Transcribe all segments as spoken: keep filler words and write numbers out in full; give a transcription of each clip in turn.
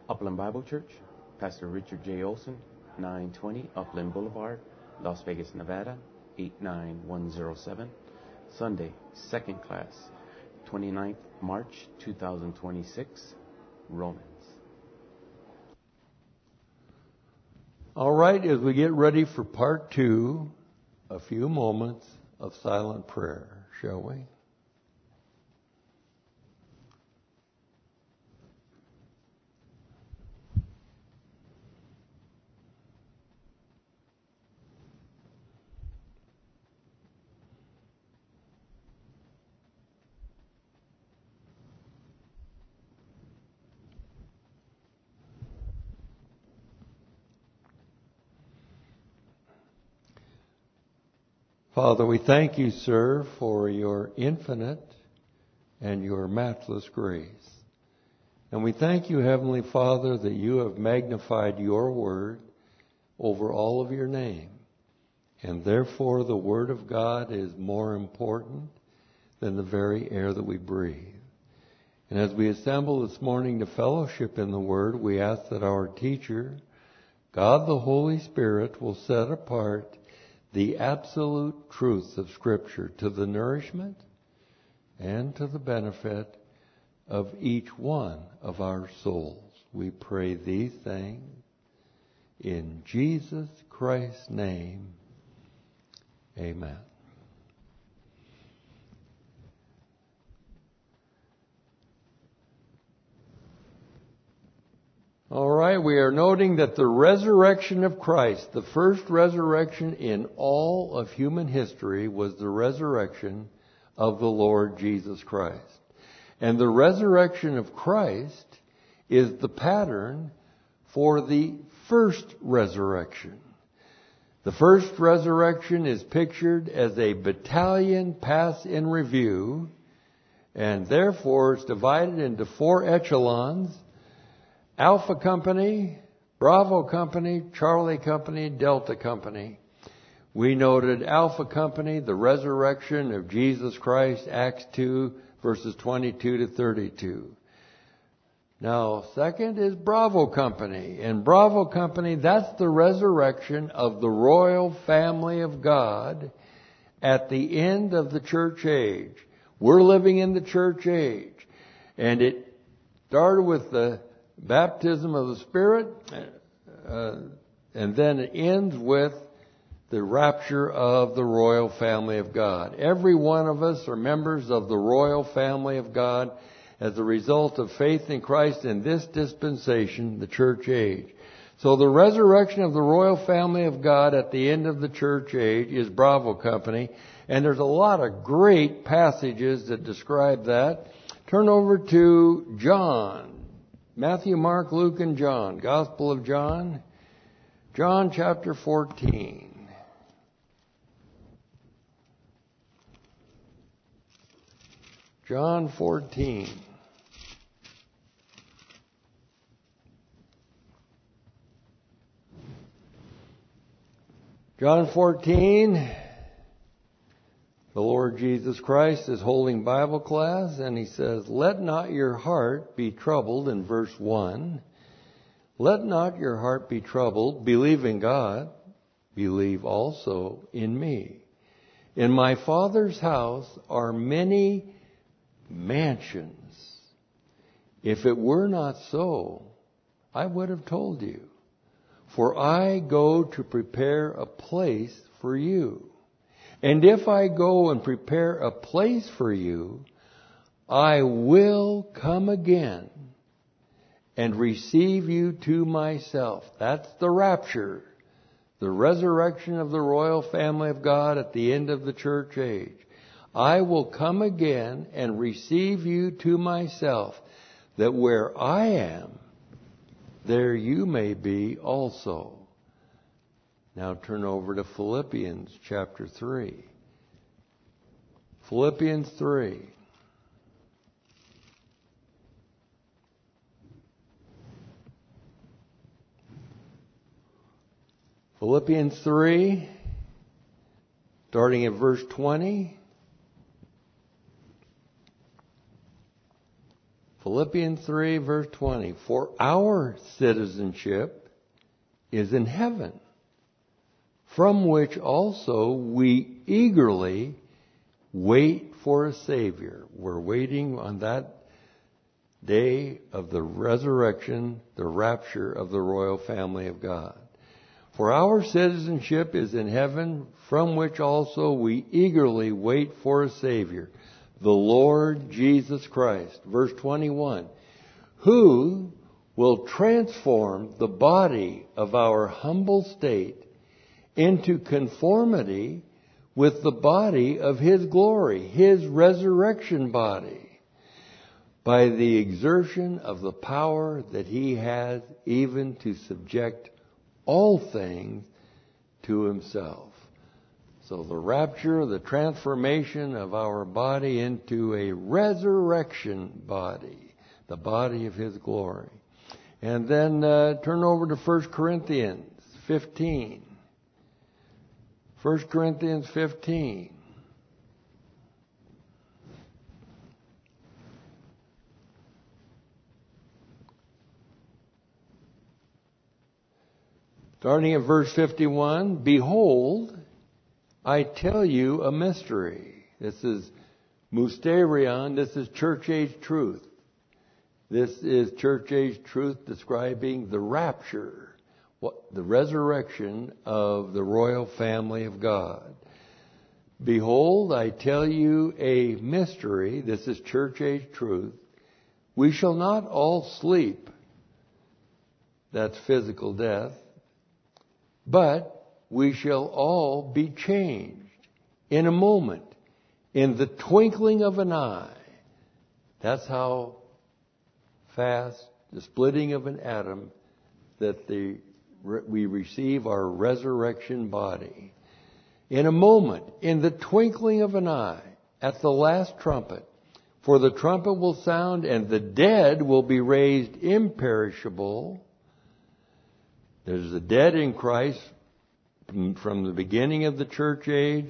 Upland Bible Church, Pastor Richard J. Olson, nine twenty Upland Boulevard, Las Vegas, Nevada, eight nine one zero seven. Sunday, second class, twenty-ninth March two thousand twenty-six, Romans. All right, as we get ready for part two, a few moments of silent prayer, shall we? Father, we thank you, sir, for your infinite and your matchless grace. And we thank you, Heavenly Father, that you have magnified your word over all of your name. And therefore, the word of God is more important than the very air that we breathe. And as we assemble this morning to fellowship in the word, we ask that our teacher, God the Holy Spirit, will set apart the absolute truths of Scripture to the nourishment and to the benefit of each one of our souls. We pray these things in Jesus Christ's name. Amen. All right, we are noting that the resurrection of Christ, the first resurrection in all of human history, was the resurrection of the Lord Jesus Christ. And the resurrection of Christ is the pattern for the first resurrection. The first resurrection is pictured as a battalion pass in review, and therefore it's divided into four echelons: Alpha Company, Bravo Company, Charlie Company, Delta Company. We noted Alpha Company, the resurrection of Jesus Christ, Acts two, verses twenty-two to thirty-two. Now, second is Bravo Company. And Bravo Company, that's the resurrection of the royal family of God at the end of the church age. We're living in the church age. And it started with the baptism of the Spirit, uh, and then it ends with the rapture of the royal family of God. Every one of us are members of the royal family of God as a result of faith in Christ in this dispensation, the church age. So the resurrection of the royal family of God at the end of the church age is Bravo Company, and there's a lot of great passages that describe that. Turn over to John. Matthew, Mark, Luke, and John. Gospel of John. John chapter fourteen. John fourteen. John fourteen. The Lord Jesus Christ is holding Bible class, and he says, "Let not your heart be troubled," in verse one. "Let not your heart be troubled. Believe in God. Believe also in me. In my Father's house are many mansions. If it were not so, I would have told you. For I go to prepare a place for you. And if I go and prepare a place for you, I will come again and receive you to myself." That's the rapture, the resurrection of the royal family of God at the end of the church age. "I will come again and receive you to myself, that where I am, there you may be also." Now turn over to Philippians chapter three. Philippians three. Philippians three, starting at verse twenty. Philippians Philippians three, verse twenty. For our citizenship is in heaven, from which also we eagerly wait for a Savior. We're waiting on that day of the resurrection, the rapture of the royal family of God. For our citizenship is in heaven, from which also we eagerly wait for a Savior, the Lord Jesus Christ. Verse twenty-one, who will transform the body of our humble state into conformity with the body of His glory, His resurrection body, by the exertion of the power that He has even to subject all things to Himself. So the rapture, the transformation of our body into a resurrection body, the body of His glory. And then uh, turn over to First Corinthians fifteen. First Corinthians fifteen. Starting at verse fifty-one, behold, I tell you a mystery. This is mysterion, this is church age truth. This is church age truth describing the rapture, what, the resurrection of the royal family of God. Behold, I tell you a mystery. This is church age truth. We shall not all sleep. That's physical death. But we shall all be changed in a moment, in the twinkling of an eye. That's how fast, the splitting of an atom, that the, we receive our resurrection body. In a moment, in the twinkling of an eye, at the last trumpet. For the trumpet will sound, and the dead will be raised imperishable. There's the dead in Christ from the beginning of the church age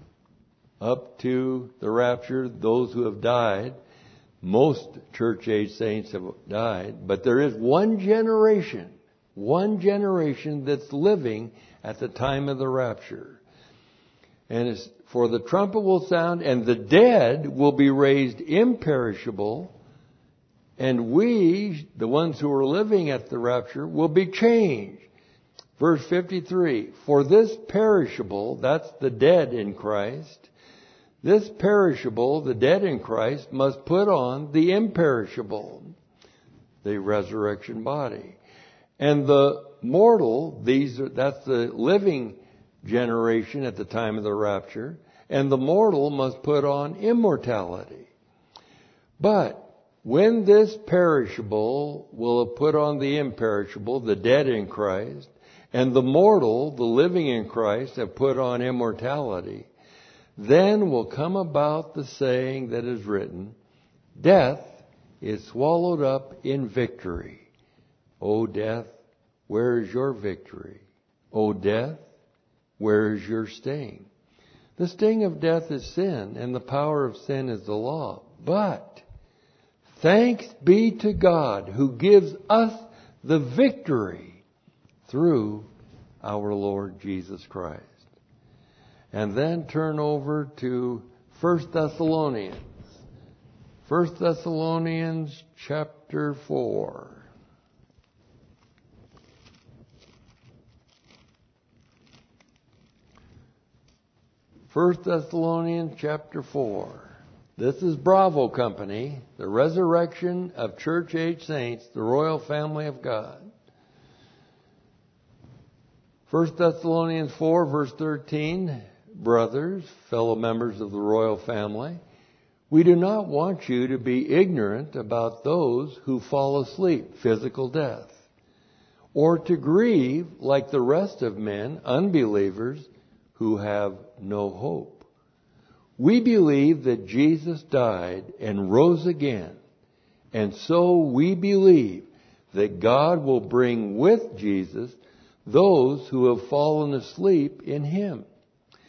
up to the rapture, those who have died. Most church age saints have died, but there is one generation, one generation that's living at the time of the rapture. And it's, for the trumpet will sound, and the dead will be raised imperishable, and we, the ones who are living at the rapture, will be changed. Verse fifty-three, for this perishable, that's the dead in Christ, this perishable, the dead in Christ, must put on the imperishable, the resurrection body. And the mortal, these are, that's the living generation at the time of the rapture, and the mortal must put on immortality. But when this perishable will have put on the imperishable, the dead in Christ, and the mortal, the living in Christ, have put on immortality, then will come about the saying that is written, death is swallowed up in victory. O death, where is your victory? O death, where is your sting? The sting of death is sin, and the power of sin is the law. But thanks be to God who gives us the victory through our Lord Jesus Christ. And then turn over to First Thessalonians. First Thessalonians chapter four. First Thessalonians chapter four. This is Bravo Company, the resurrection of church age saints, the royal family of God. First Thessalonians four, verse thirteen. Brothers, fellow members of the royal family, we do not want you to be ignorant about those who fall asleep, physical death, or to grieve like the rest of men, unbelievers, who have no hope. We believe that Jesus died and rose again, and so we believe that God will bring with Jesus those who have fallen asleep in Him.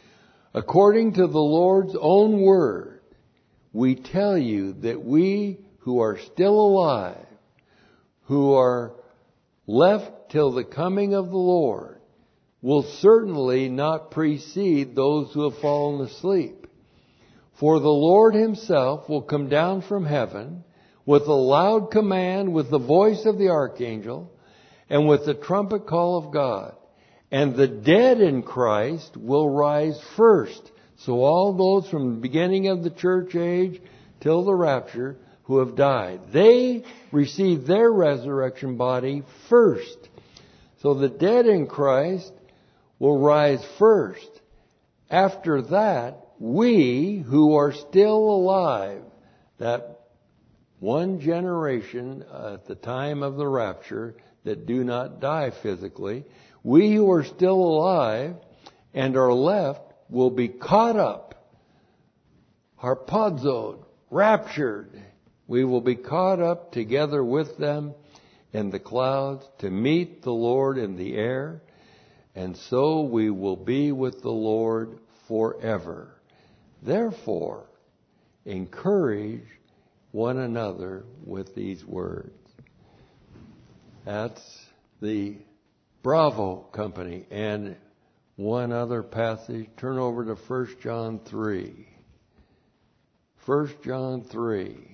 According to the Lord's own word, we tell you that we who are still alive, who are left till the coming of the Lord, will certainly not precede those who have fallen asleep. For the Lord himself will come down from heaven with a loud command, with the voice of the archangel, and with the trumpet call of God. And the dead in Christ will rise first. So all those from the beginning of the church age till the rapture who have died, they receive their resurrection body first. So the dead in Christ will rise first. After that, we who are still alive, that one generation at the time of the rapture that do not die physically, we who are still alive and are left will be caught up, harpazoed, raptured. We will be caught up together with them in the clouds to meet the Lord in the air, and so we will be with the Lord forever. Therefore, encourage one another with these words. That's the Bravo Company. And one other passage, turn over to First John three. First John three.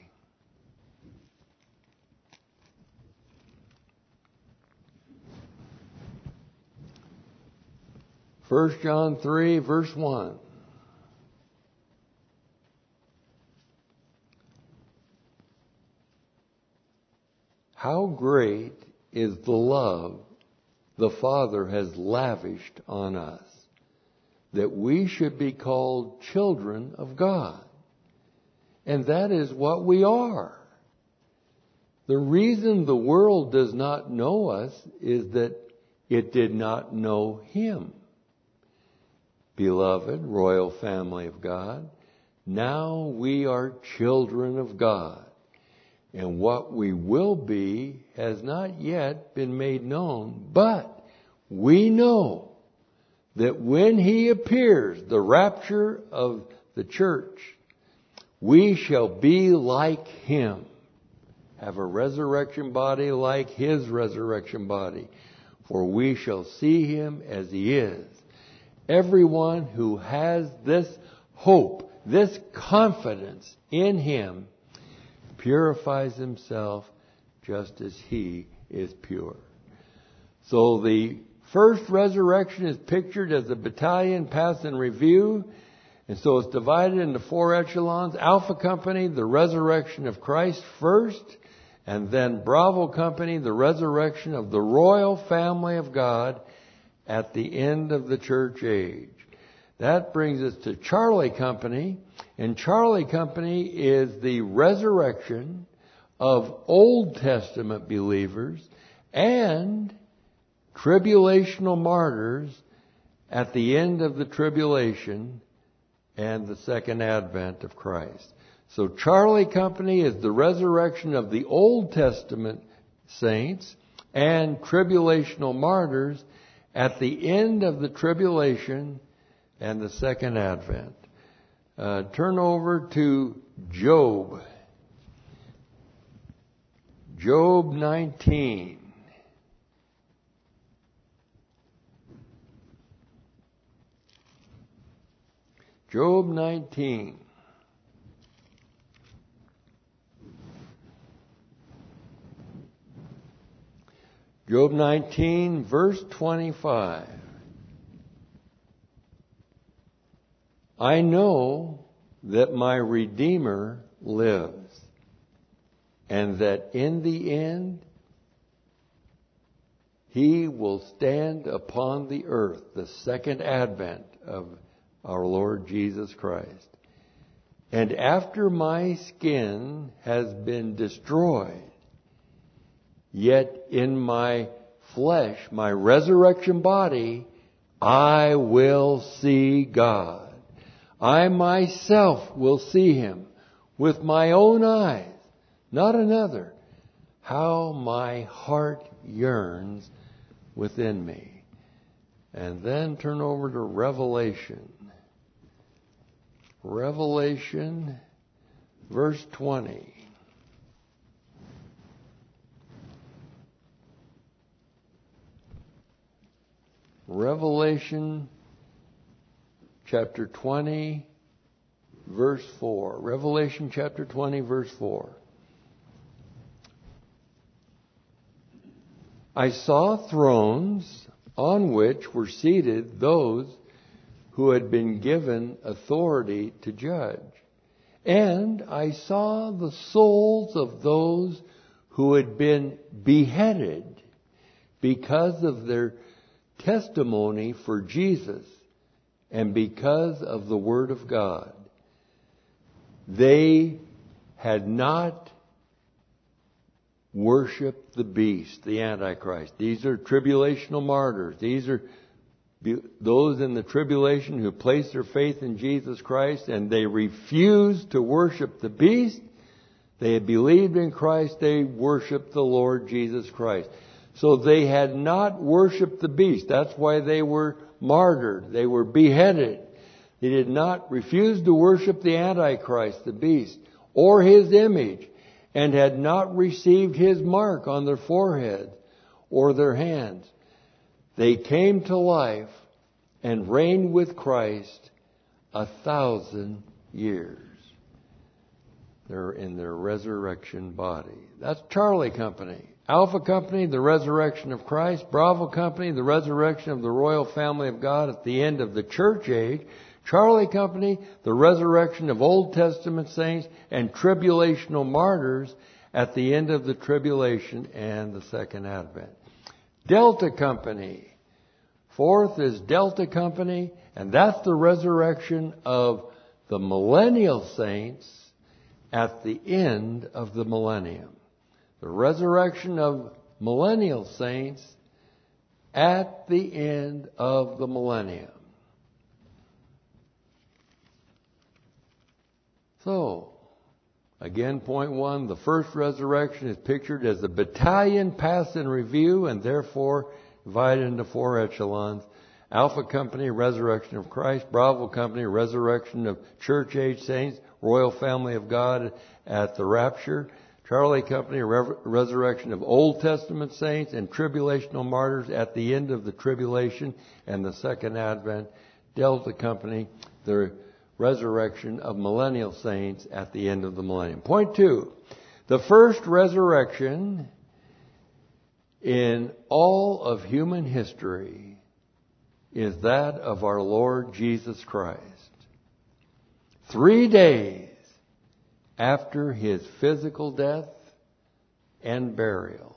First John three, verse one. How great is the love the Father has lavished on us, that we should be called children of God. And that is what we are. The reason the world does not know us is that it did not know Him. Beloved, royal family of God, now we are children of God. And what we will be has not yet been made known, but we know that when He appears, the rapture of the church, we shall be like Him, have a resurrection body like His resurrection body, for we shall see Him as He is. Everyone who has this hope, this confidence in Him, purifies himself just as He is pure. So the first resurrection is pictured as a battalion passed in review. And so it's divided into four echelons. Alpha Company, the resurrection of Christ first. And then Bravo Company, the resurrection of the royal family of God at the end of the church age. That brings us to Charlie Company. And Charlie Company is the resurrection of Old Testament believers and tribulational martyrs at the end of the tribulation and the second advent of Christ. So Charlie Company is the resurrection of the Old Testament saints and tribulational martyrs at the end of the tribulation and the second advent. Uh, turn over to Job. Job nineteen. Job nineteen. Job nineteen, verse twenty-five. I know that my Redeemer lives, and that in the end He will stand upon the earth, the second advent of our Lord Jesus Christ. And after my skin has been destroyed, yet in my flesh, my resurrection body, I will see God. I myself will see Him with my own eyes, not another. How my heart yearns within me. And then turn over to Revelation. Revelation, verse twenty. Revelation chapter twenty, verse four. Revelation chapter twenty, verse four. I saw thrones on which were seated those who had been given authority to judge. And I saw the souls of those who had been beheaded because of their testimony for Jesus and because of the Word of God. They had not worshipped the beast, the Antichrist. These are tribulational martyrs. These are those in the tribulation who place their faith in Jesus Christ, and they refused to worship the beast. They had believed in Christ. They worshiped the Lord Jesus Christ. So they had not worshipped the beast. That's why they were martyred. They were beheaded. They did not refuse to worship the Antichrist, the beast, or his image, and had not received his mark on their forehead or their hands. They came to life and reigned with Christ a thousand years. They're in their resurrection body. That's Charlie Company. Alpha Company, the resurrection of Christ. Bravo Company, the resurrection of the royal family of God at the end of the church age. Charlie Company, the resurrection of Old Testament saints and tribulational martyrs at the end of the tribulation and the second advent. Delta Company. Fourth is Delta Company, and that's the resurrection of the millennial saints at the end of the millennium. The resurrection of millennial saints at the end of the millennium. So, again, point one, the first resurrection is pictured as a battalion passed in review and therefore divided into four echelons. Alpha Company, resurrection of Christ. Bravo Company, resurrection of church age saints, royal family of God at the rapture. Charlie Company, re- resurrection of Old Testament saints and tribulational martyrs at the end of the tribulation and the second advent. Delta Company, the resurrection of millennial saints at the end of the millennium. Point two, the first resurrection in all of human history is that of our Lord Jesus Christ. Three days after his physical death and burial.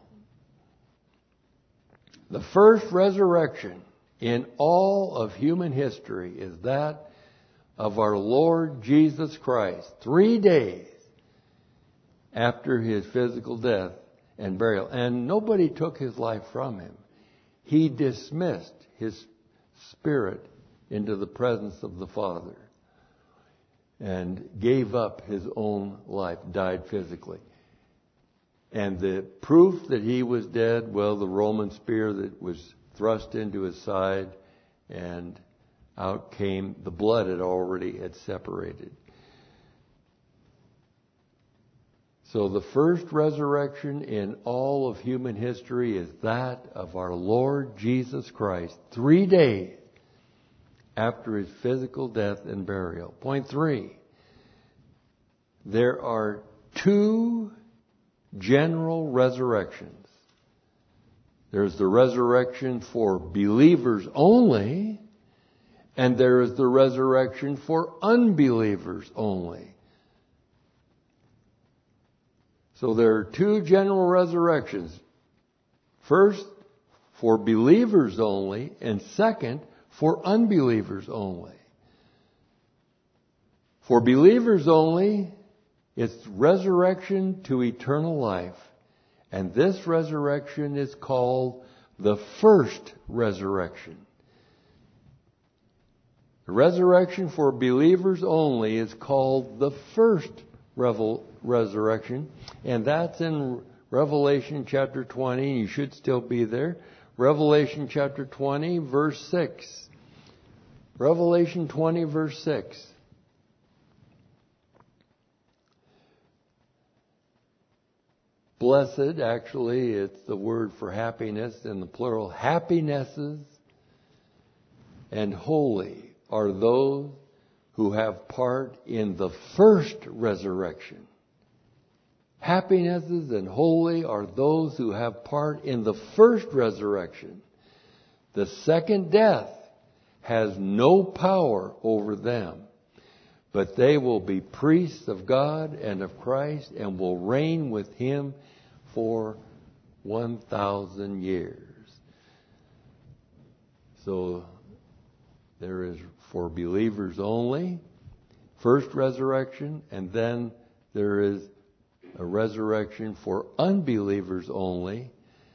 The first resurrection in all of human history is that of our Lord Jesus Christ. Three days after his physical death and burial. And nobody took his life from him. He dismissed his spirit into the presence of the Father and gave up his own life, died physically. And the proof that he was dead, well, the Roman spear that was thrust into his side, and out came the blood had already had separated. So the first resurrection in all of human history is that of our Lord Jesus Christ, three days after his physical death and burial. Point three, there are two general resurrections. There's the resurrection for believers only, and there is the resurrection for unbelievers only. So there are two general resurrections. First, for believers only, and second, for unbelievers only. For believers only, it's resurrection to eternal life. And this resurrection is called the first resurrection. The resurrection for believers only is called the first revel- resurrection. And that's in Revelation chapter twenty. You should still be there. Revelation chapter twenty, verse six. Revelation twenty, verse six. Blessed, actually, it's the word for happiness in the plural. Happinesses and holy are those who have part in the first resurrection. Happinesses and holy are those who have part in the first resurrection. The second death has no power over them, but they will be priests of God and of Christ and will reign with Him for one thousand years. So there is for believers only, first resurrection, and then there is a resurrection for unbelievers only.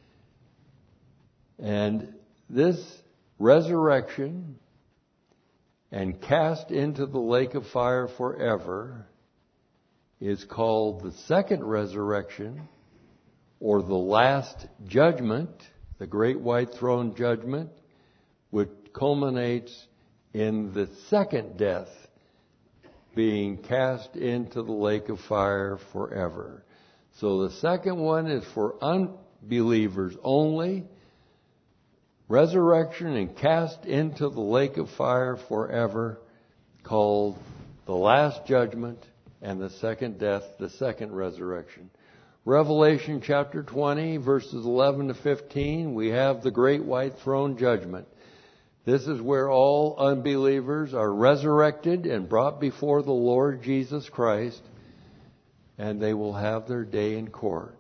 And this resurrection and cast into the lake of fire forever is called the second resurrection, or the last judgment, the great white throne judgment, which culminates in the second death, being cast into the lake of fire forever. So the second one is for unbelievers only. Resurrection and cast into the lake of fire forever, called the last judgment, and the second death, the second resurrection. Revelation chapter twenty, verses eleven to fifteen, we have the great white throne judgment. This is where all unbelievers are resurrected and brought before the Lord Jesus Christ, and they will have their day in court.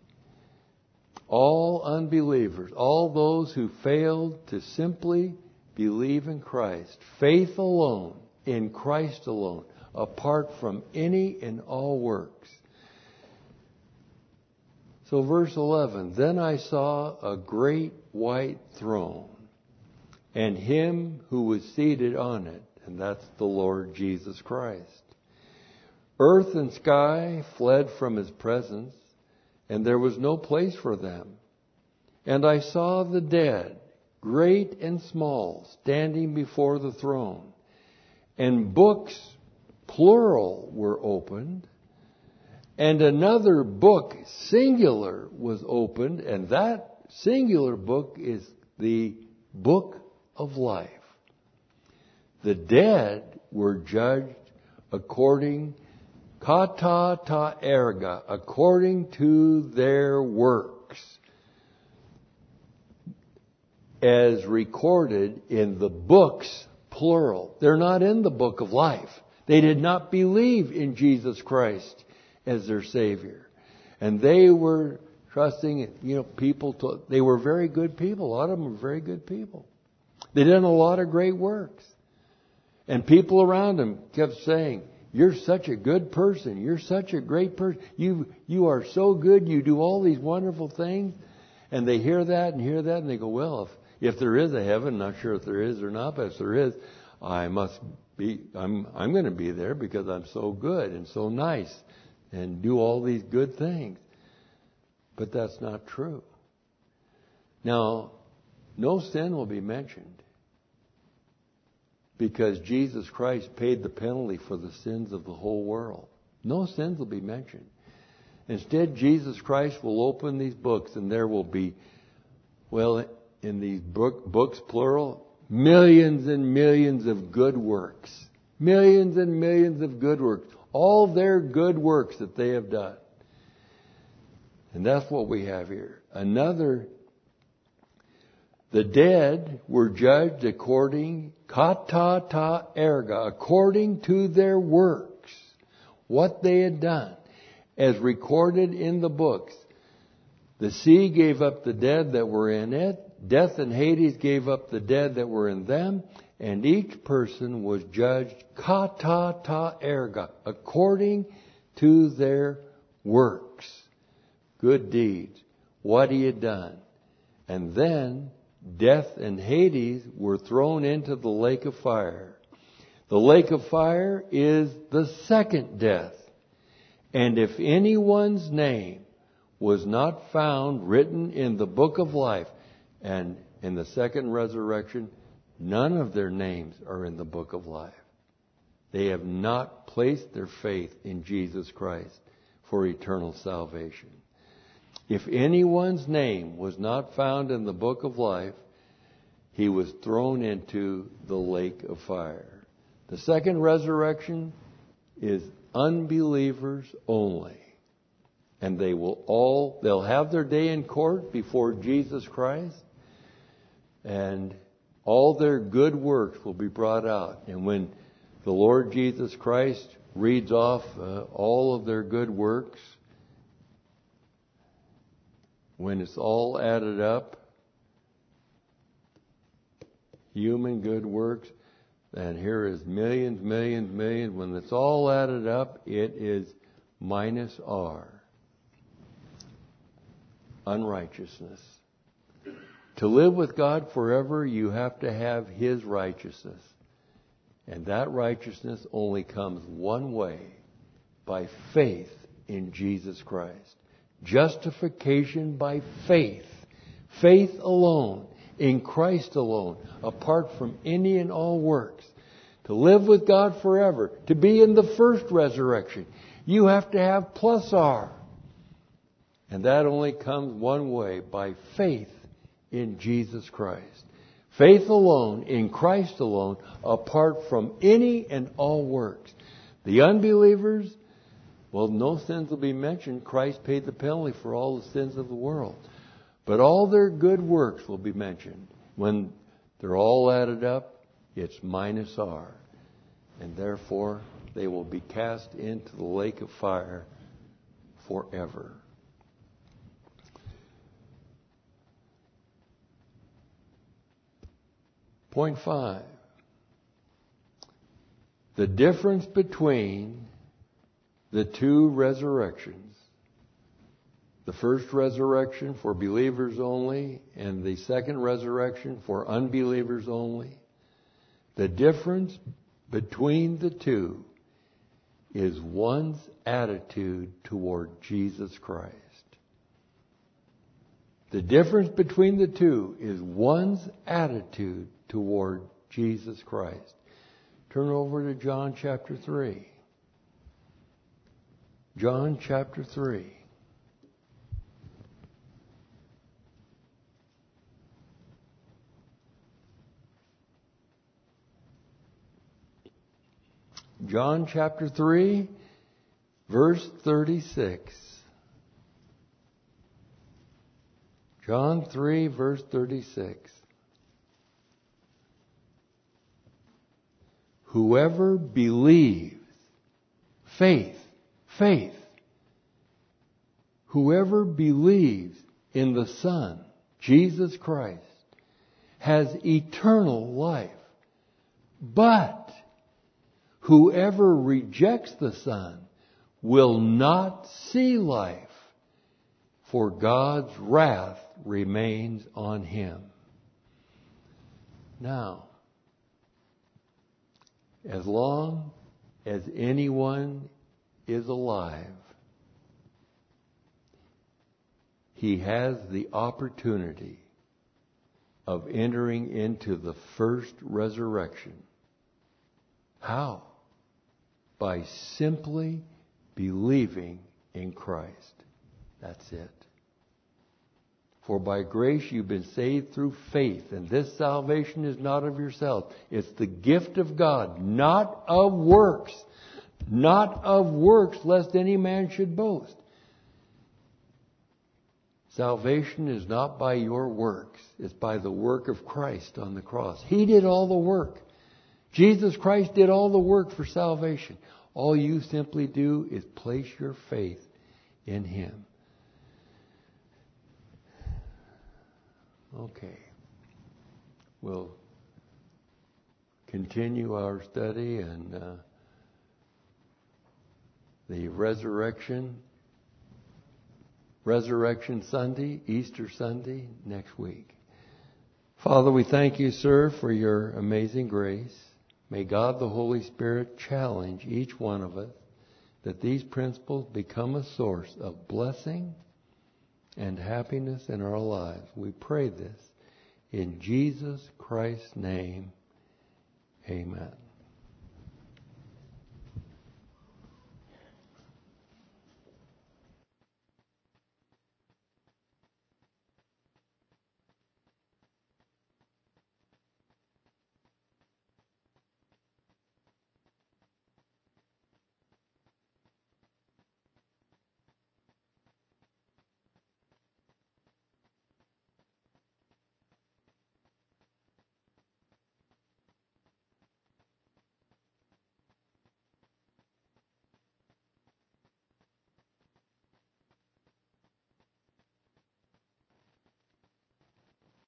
All unbelievers, all those who failed to simply believe in Christ, faith alone, in Christ alone, apart from any and all works. So verse eleven, then I saw a great white throne, and Him who was seated on it, and that's the Lord Jesus Christ. Earth and sky fled from His presence, and there was no place for them. And I saw the dead, great and small, standing before the throne. And books, plural, were opened. And another book, singular, was opened. And that singular book is the book of life. The dead were judged according kata ta erga, according to their works, as recorded in the books, plural. They're not in the book of life. They did not believe in Jesus Christ as their Savior. And they were trusting, you know, people, to, they were very good people. A lot of them were very good people. They did a lot of great works. And people around them kept saying, you're such a good person. You're such a great person. You, you are so good. You do all these wonderful things. And they hear that and hear that and they go, well, if, if there is a heaven, not sure if there is or not, but if there is, I must be, I'm, I'm going to be there because I'm so good and so nice and do all these good things. But that's not true. Now, no sin will be mentioned, because Jesus Christ paid the penalty for the sins of the whole world. No sins will be mentioned. Instead, Jesus Christ will open these books, and there will be, well, in these book, books, plural, millions and millions of good works. Millions and millions of good works. All their good works that they have done. And that's what we have here. Another, the dead were judged according, kata ta erga, according to their works, what they had done, as recorded in the books. The sea gave up the dead that were in it. Death and Hades gave up the dead that were in them. And each person was judged kata ta erga, according to their works, good deeds, what he had done. And then death and Hades were thrown into the lake of fire. The lake of fire is the second death. And if anyone's name was not found written in the book of life, and in the second resurrection, none of their names are in the book of life. They have not placed their faith in Jesus Christ for eternal salvation. If anyone's name was not found in the book of life, He was thrown into the lake of fire. The second resurrection is unbelievers only. And they will all, they'll have their day in court before Jesus Christ. And all their good works will be brought out. And when the Lord Jesus Christ reads off uh, all of their good works, when it's all added up, human good works, and here is millions, millions, millions. When it's all added up, it is minus R. Unrighteousness. To live with God forever, you have to have His righteousness. And that righteousness only comes one way, by faith in Jesus Christ. Justification by faith. Faith alone, in Christ alone, apart from any and all works. To live with God forever, to be in the first resurrection, you have to have plus R. And that only comes one way, by faith in Jesus Christ. Faith alone, in Christ alone, apart from any and all works. The unbelievers, well, no sins will be mentioned. Christ paid the penalty for all the sins of the world. But all their good works will be mentioned. When they're all added up, it's minus R. And therefore, they will be cast into the lake of fire forever. Point five. The difference between the two resurrections, the first resurrection for believers only and the second resurrection for unbelievers only, the difference between the two is one's attitude toward Jesus Christ. The difference between the two is one's attitude toward Jesus Christ. Turn over to John chapter three. John chapter three. John chapter three, verse thirty-six. John three, verse thirty-six. Whoever believes, faith, faith, whoever believes in the Son, Jesus Christ, has eternal life. But whoever rejects the Son will not see life, for God's wrath remains on him. Now, as long as anyone is alive, he has the opportunity of entering into the first resurrection. How? By simply believing in Christ. That's it. For by grace you've been saved through faith, and this salvation is not of yourself. It's the gift of God, not of works. Not of works, lest any man should boast. Salvation is not by your works. It's by the work of Christ on the cross. He did all the work. Jesus Christ did all the work for salvation. All you simply do is place your faith in Him. Okay. We'll continue our study and uh, the resurrection, Resurrection Sunday, Easter Sunday, next week. Father, we thank you, sir, for your amazing grace. May God the Holy Spirit challenge each one of us that these principles become a source of blessing and happiness in our lives. We pray this in Jesus Christ's name. Amen.